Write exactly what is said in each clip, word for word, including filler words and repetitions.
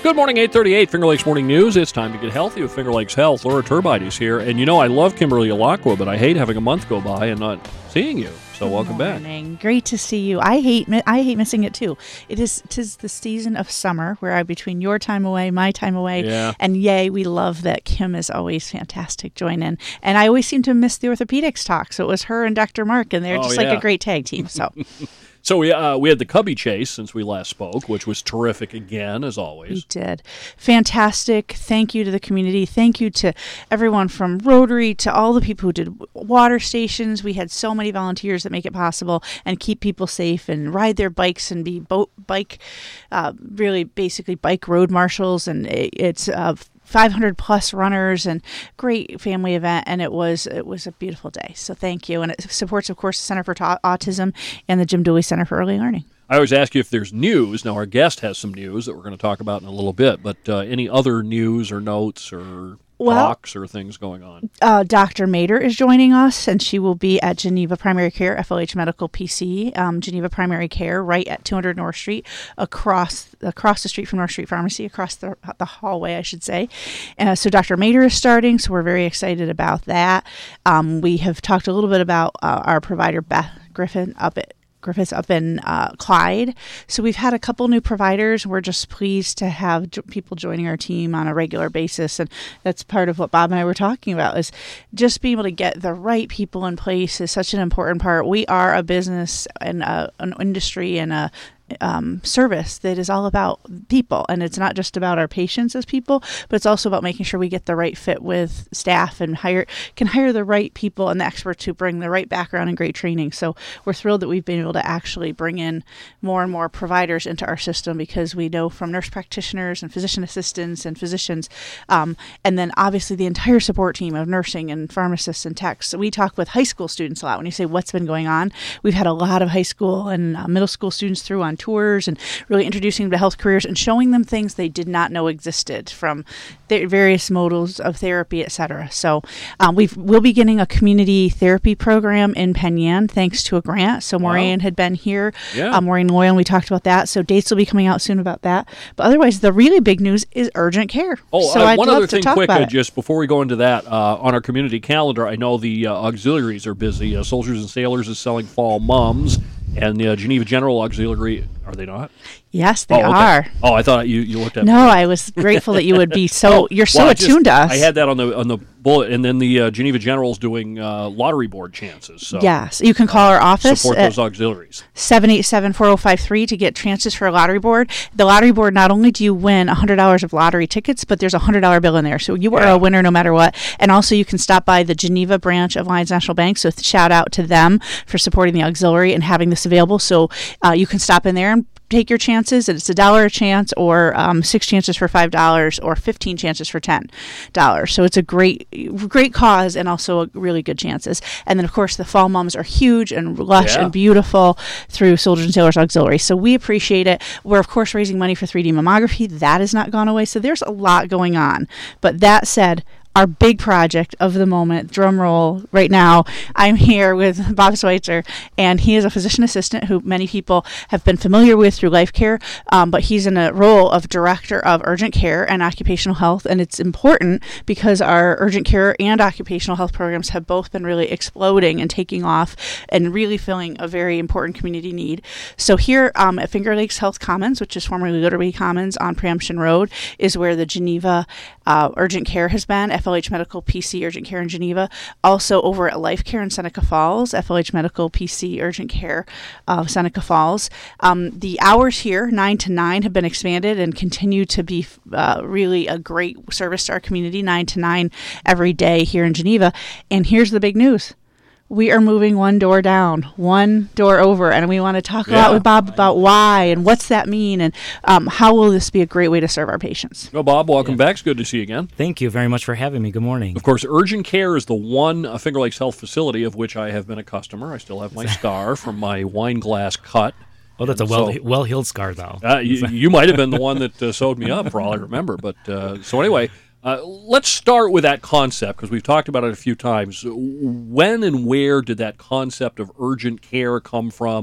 Good morning, eight thirty-eight, Finger Lakes Morning News. It's time to get healthy with Finger Lakes Health. Laura Turbide is here. And you know, I love Kimberly Alacqua, but I hate having a month go by and not seeing you. So Good welcome morning. back. Great to see you. I hate mi- I hate missing it too. It is tis the season of summer where I between your time away, my time away, Yeah. and yay, we love that Kim is always fantastic. Join in, and I always seem to miss the orthopedics talk. So it was her and Doctor Mark, and they're Oh, just yeah. like a great tag team. So So we uh, we had the Cubby Chase since we last spoke, which was terrific again, as we always. did fantastic. Thank you to the community. Thank you to everyone from Rotary to all the people who did water stations. We had so many volunteers that make it possible and keep people safe and ride their bikes and be boat bike, uh, really basically bike road marshals. And it, it's uh, five hundred plus runners and great family event, and it was it was a beautiful day. So thank you, and it supports, of course, the Center for Ta- Autism and the Jim Dooley Center for Early Learning. I always ask you if there's news. Now, our guest has some news that we're going to talk about in a little bit, but uh, any other news or notes or Well, talks or things going on? Uh, Doctor Mader is joining us, and she will be at Geneva Primary Care, F L H Medical P C, um, Geneva Primary Care, right at two hundred North Street, across across the street from North Street Pharmacy, across the the hallway, I should say. Uh, so Doctor Mader is starting, so we're very excited about that. Um, we have talked a little bit about uh, our provider, Beth Griffin, up at Griffiths up in uh, Clyde. So we've had a couple new providers. We're just pleased to have jo- people joining our team on a regular basis. And that's part of what Bob and I were talking about, is just being able to get the right people in place is such an important part. We are a business and a, an industry and a Um, service that is all about people, and it's not just about our patients as people, but it's also about making sure we get the right fit with staff and hire can hire the right people and the experts who bring the right background and great training. So we're thrilled that we've been able to actually bring in more and more providers into our system, because we know from nurse practitioners and physician assistants and physicians, um, and then obviously the entire support team of nursing and pharmacists and techs. So we talk with high school students a lot. When you say what's been going on, we've had a lot of high school and uh, middle school students through on tours and really introducing them to health careers and showing them things they did not know existed from the various modals of therapy, et cetera. So um, we will be getting a community therapy program in Penn Yan thanks to a grant. So Maureen Wow. had been here, Yeah. uh, Maureen Loyal, and we talked about that. So dates will be coming out soon about that. But otherwise, the really big news is urgent care. Oh, so uh, I'd one love other to thing talk quick, about uh, it. just before we go into that, uh, on our community calendar, I know the uh, auxiliaries are busy. Uh, Soldiers and Sailors is selling fall mums, and the uh, Geneva General Auxiliary, are they not? Yes, they oh, okay. are. Oh, I thought you, you looked at No, me. I was grateful that you would be so. Oh, You're so well, I just- attuned to us. I had that on the on the bullet, and then the uh, Geneva General's doing uh, lottery board chances. So Yes, you can call our office support at those auxiliaries. seven eight seven, four oh five three to get chances for a lottery board. The lottery board, not only do you win one hundred dollars of lottery tickets, but there's a one hundred dollars bill in there. So you are Yeah. a winner no matter what. And also you can stop by the Geneva branch of Lions National Bank. So th- shout out to them for supporting the auxiliary and having this available. So uh, you can stop in there and take your chances, and it's a dollar a chance, or um, six chances for five dollars, or fifteen chances for ten dollars. So it's a great, great cause, and also a really good chances. And then, of course, the fall mums are huge and lush Yeah. and beautiful through Soldiers and Sailors Auxiliary. So we appreciate it. We're, of course, raising money for three D mammography. That has not gone away. So there's a lot going on. But that said, our big project of the moment, drum roll, right now, I'm here with Bob Schweitzer, and he is a physician assistant who many people have been familiar with through Life Care, um, but he's in a role of Director of Urgent Care and Occupational Health, and it's important because our urgent care and occupational health programs have both been really exploding and taking off and really filling a very important community need. So here um, at Finger Lakes Health Commons, which is formerly Liberty Commons on Preemption Road, is where the Geneva uh, Urgent Care has been, F L H Medical P C Urgent Care in Geneva. Also over at Life Care in Seneca Falls, F L H Medical P C Urgent Care of Seneca Falls. Um, the hours here, nine to nine, have been expanded and continue to be uh, really a great service to our community, nine to nine every day here in Geneva. And here's the big news. We are moving one door down, one door over, and we want to talk a lot Yeah. with Bob about why and what's that mean, and um, how will this be a great way to serve our patients. Well, Bob, welcome back. It's good to see you again. Thank you very much for having me. Good morning. Of course, Urgent Care is the one uh, Finger Lakes Health facility of which I have been a customer. I still have my scar from my wine glass cut. Oh, that's a And well so- well healed scar, though. Uh, you, you might have been the one that uh, sewed me up, for all I remember. But uh, so anyway, uh, let's start with that concept, because we've talked about it a few times. When and where did that concept of urgent care come from?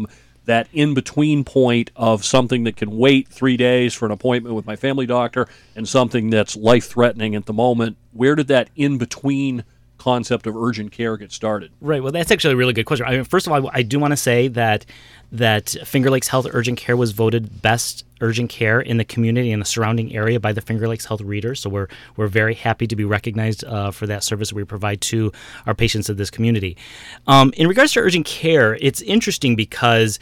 that in-between point of something that can wait three days for an appointment with my family doctor and something that's life-threatening at the moment. Where did that in-between concept of urgent care get started? Right. Well, that's actually a really good question. I mean, first of all, I, I do want to say that that Finger Lakes Health Urgent Care was voted best urgent care in the community and the surrounding area by the Finger Lakes Health readers. So we're we're very happy to be recognized uh, for that service we provide to our patients of this community. Um, in regards to urgent care, it's interesting because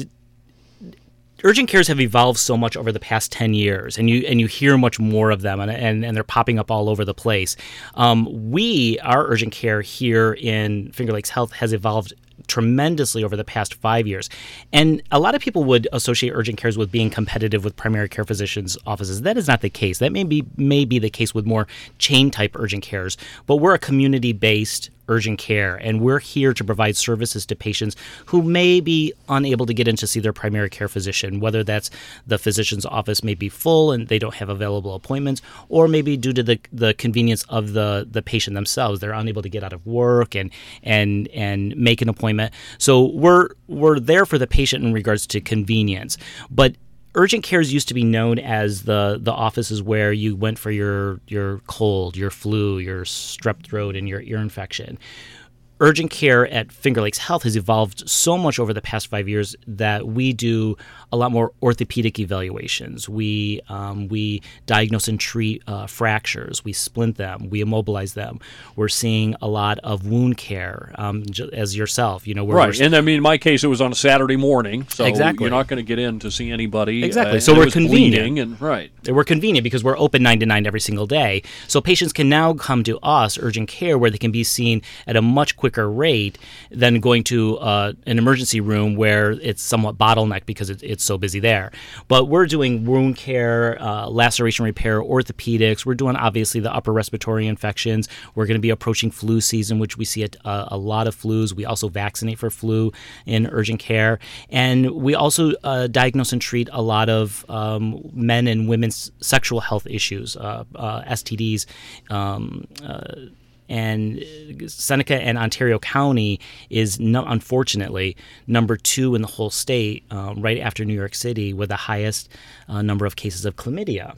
urgent cares have evolved so much over the past ten years, and you and you hear much more of them, and and, and they're popping up all over the place. Um, we, our urgent care here in Finger Lakes Health has evolved tremendously over the past five years. And a lot of people would associate urgent cares with being competitive with primary care physicians' offices. That is not the case. That may be, may be the case with more chain-type urgent cares, but we're a community-based urgent care, and we're here to provide services to patients who may be unable to get in to see their primary care physician, whether that's the physician's office may be full and they don't have available appointments, or maybe due to the the convenience of the the patient themselves, they're unable to get out of work and and and make an appointment. So we're we're there for the patient in regards to convenience, but urgent cares used to be known as the the offices where you went for your your cold, your flu, your strep throat, and your ear infection. Urgent care at Finger Lakes Health has evolved so much over the past five years that we do a lot more orthopedic evaluations. We um, we diagnose and treat uh, fractures. We splint them. We immobilize them. We're seeing a lot of wound care, um, as yourself. You know, we're, right. We're, and I mean, in my case, it was on a Saturday morning, so exactly. you're not going to get in to see anybody. Exactly. Uh, so we're convenient. Bleeding and right. We're convenient because we're open nine to nine every single day. So patients can now come to us, urgent care, where they can be seen at a much quicker rate than going to uh, an emergency room where it's somewhat bottlenecked because it, it's so busy there. But we're doing wound care, uh, laceration repair, orthopedics. We're doing obviously the upper respiratory infections. We're going to be approaching flu season, which we see a, a, a lot of flus. We also vaccinate for flu in urgent care. And we also uh, diagnose and treat a lot of um, men and women's sexual health issues, uh, uh, S T Ds, um, uh, and Seneca and Ontario County is, no, unfortunately, number two in the whole state, um, right after New York City, with the highest uh, number of cases of chlamydia.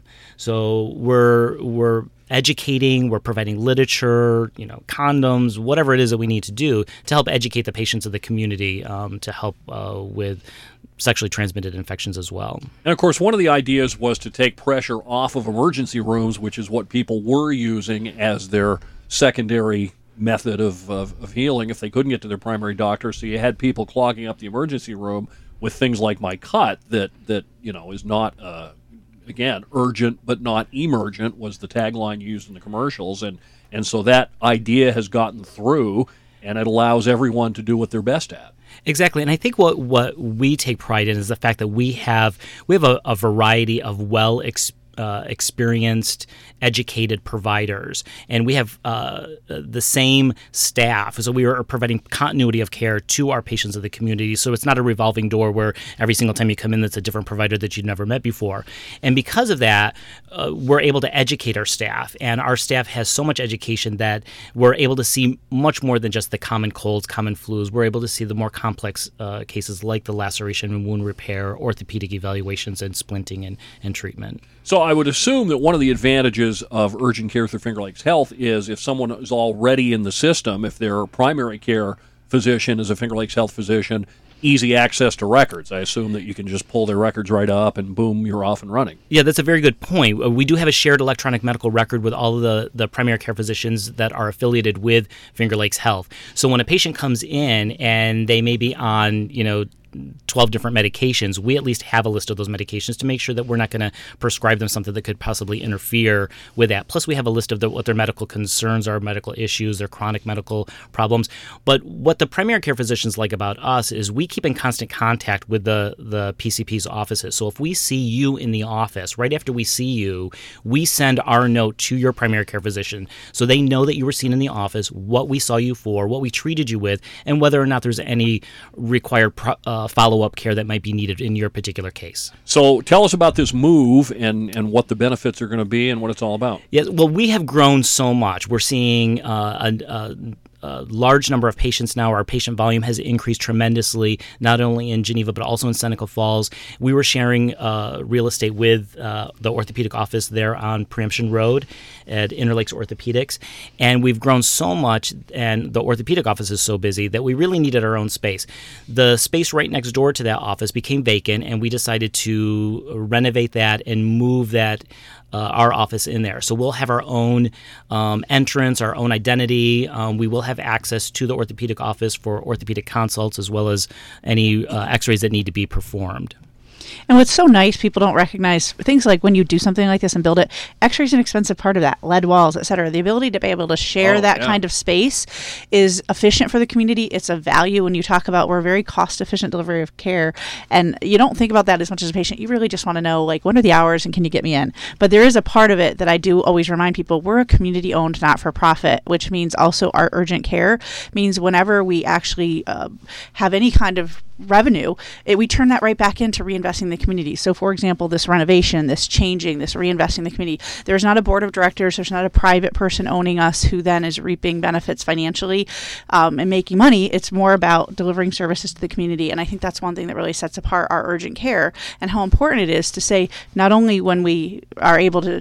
So we're we're educating, we're providing literature, you know, condoms, whatever it is that we need to do to help educate the patients of the community um, to help uh, with sexually transmitted infections as well. And of course, one of the ideas was to take pressure off of emergency rooms, which is what people were using as their secondary method of, of, of healing if they couldn't get to their primary doctor. So you had people clogging up the emergency room with things like my cut that, that you know, is not, uh, again, urgent but not emergent was the tagline used in the commercials. And, and so that idea has gotten through, and it allows everyone to do what they're best at. Exactly, and I think what, what we take pride in is the fact that we have we have a, a variety of well experienced Uh, experienced, educated providers, and we have uh, the same staff. So we are providing continuity of care to our patients of the community. So it's not a revolving door where every single time you come in, that's a different provider that you've never met before. And because of that, uh, we're able to educate our staff, and our staff has so much education that we're able to see much more than just the common colds, common flus. We're able to see the more complex uh, cases like the laceration and wound repair, orthopedic evaluations, and splinting and, and treatment. So I would assume that one of the advantages of urgent care through Finger Lakes Health is if someone is already in the system, if their primary care physician is a Finger Lakes Health physician, easy access to records. I assume that you can just pull their records right up and boom, you're off and running. Yeah, that's a very good point. We do have a shared electronic medical record with all of the, the primary care physicians that are affiliated with Finger Lakes Health. So when a patient comes in and they may be on, you know, twelve different medications, we at least have a list of those medications to make sure that we're not going to prescribe them something that could possibly interfere with that. Plus, we have a list of the, what their medical concerns are, medical issues, their chronic medical problems. But what the primary care physicians like about us is we keep in constant contact with the, the P C P's offices. So if we see you in the office, right after we see you, we send our note to your primary care physician so they know that you were seen in the office, what we saw you for, what we treated you with, and whether or not there's any required pro- uh, follow-up care that might be needed in your particular case. So tell us about this move and, and what the benefits are going to be and what it's all about. Yeah, well, we have grown so much. We're seeing uh, a, a a large number of patients now. Our patient volume has increased tremendously, not only in Geneva, but also in Seneca Falls. We were sharing uh, real estate with uh, the orthopedic office there on Preemption Road at Interlakes Orthopedics. And we've grown so much, and the orthopedic office is so busy that we really needed our own space. The space right next door to that office became vacant, and we decided to renovate that and move that Uh, our office in there. So we'll have our own um, entrance, our own identity. Um, we will have access to the orthopedic office for orthopedic consults as well as any uh, x-rays that need to be performed. And what's so nice, people don't recognize things like when you do something like this and build it, x-ray is an expensive part of that, lead walls, et cetera. The ability to be able to share Oh, that yeah. kind of space is efficient for the community. It's a value when you talk about we're a very cost-efficient delivery of care. And you don't think about that as much as a patient. You really just want to know, like, when are the hours and can you get me in? But there is a part of it that I do always remind people, we're a community-owned not-for-profit, which means also our urgent care means whenever we actually uh, have any kind of revenue, it, we turn that right back into reinvesting in the community. So, for example, this renovation, this changing, this reinvesting in the community, there's not a board of directors, there's not a private person owning us who then is reaping benefits financially um, and making money. It's more about delivering services to the community. And I think that's one thing that really sets apart our urgent care and how important it is to say, not only when we are able to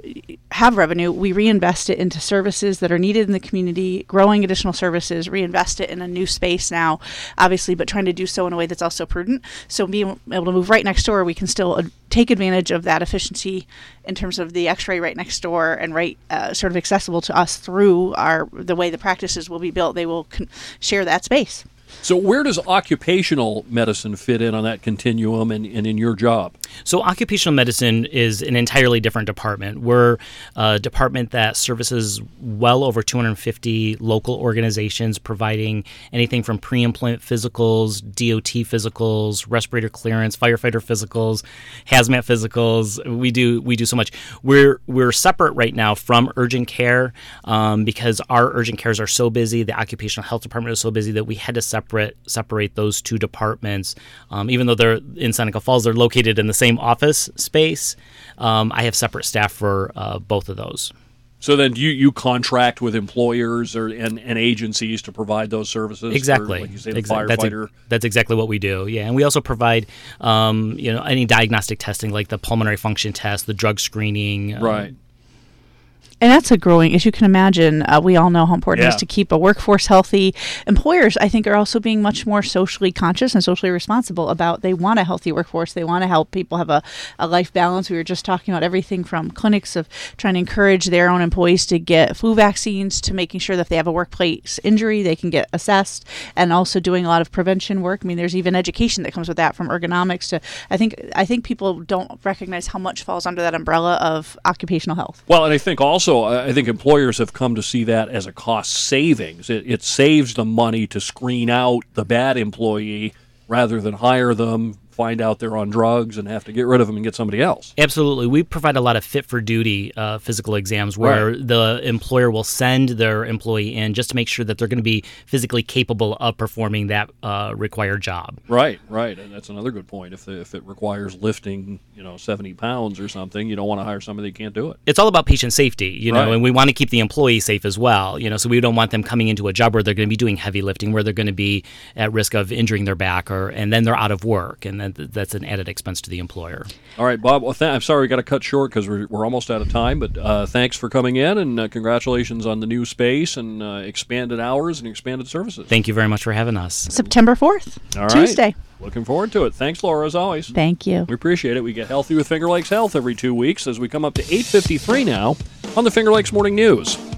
have revenue, we reinvest it into services that are needed in the community, growing additional services, reinvest it in a new space now, obviously, but trying to do so in a way that's also prudent. So being able to move right next door, we can still uh, take advantage of that efficiency in terms of the x-ray right next door and right uh, sort of accessible to us through our the way the practices will be built. They will con- share that space. So where does occupational medicine fit in on that continuum and, and in your job? So occupational medicine is an entirely different department. We're a department that services well over two hundred fifty local organizations, providing anything from pre-employment physicals, D O T physicals, respirator clearance, firefighter physicals, hazmat physicals. We do we do so much. We're we're separate right now from urgent care um, because our urgent cares are so busy. The occupational health department is so busy that we had to separate separate those two departments. Um, even though they're in Seneca Falls, they're located in the same office space. Um, I have separate staff for uh, both of those. So then you, you contract with employers or and, and agencies to provide those services? Exactly. For, like you say, the Exa- firefighter? That's, that's exactly what we do, yeah. And we also provide um, you know, any diagnostic testing like the pulmonary function test, the drug screening. Um, Right. And that's a growing, as you can imagine, uh, we all know how important Yeah. it is to keep a workforce healthy. Employers, I think, are also being much more socially conscious and socially responsible about they want a healthy workforce. They want to help people have a, a life balance. We were just talking about everything from clinics of trying to encourage their own employees to get flu vaccines to making sure that if they have a workplace injury, they can get assessed, and also doing a lot of prevention work. I mean, there's even education that comes with that, from ergonomics to, I think, I think people don't recognize how much falls under that umbrella of occupational health. Well, and I think also, I think employers have come to see that as a cost savings. It, it saves them money to screen out the bad employee rather than hire them, find out they're on drugs, and have to get rid of them and get somebody else. Absolutely. We provide a lot of fit-for-duty uh, physical exams where Right. the employer will send their employee in just to make sure that they're going to be physically capable of performing that uh, required job. Right, right, and that's another good point. If the, if it requires lifting, you know, seventy pounds or something, you don't want to hire somebody who can't do it. It's all about patient safety, you know, Right. and we want to keep the employee safe as well, you know, so we don't want them coming into a job where they're going to be doing heavy lifting, where they're going to be at risk of injuring their back, or and then they're out of work, and then that's an added expense to the employer. All right, Bob, well, th- I'm sorry we got to cut short because we're, we're almost out of time, but uh, thanks for coming in, and uh, congratulations on the new space and uh, expanded hours and expanded services. Thank you very much for having us. September fourth, All right. Tuesday. Looking forward to it. Thanks, Laura, as always. Thank you. We appreciate it. We get healthy with Finger Lakes Health every two weeks as we come up to eight fifty-three now on the Finger Lakes Morning News.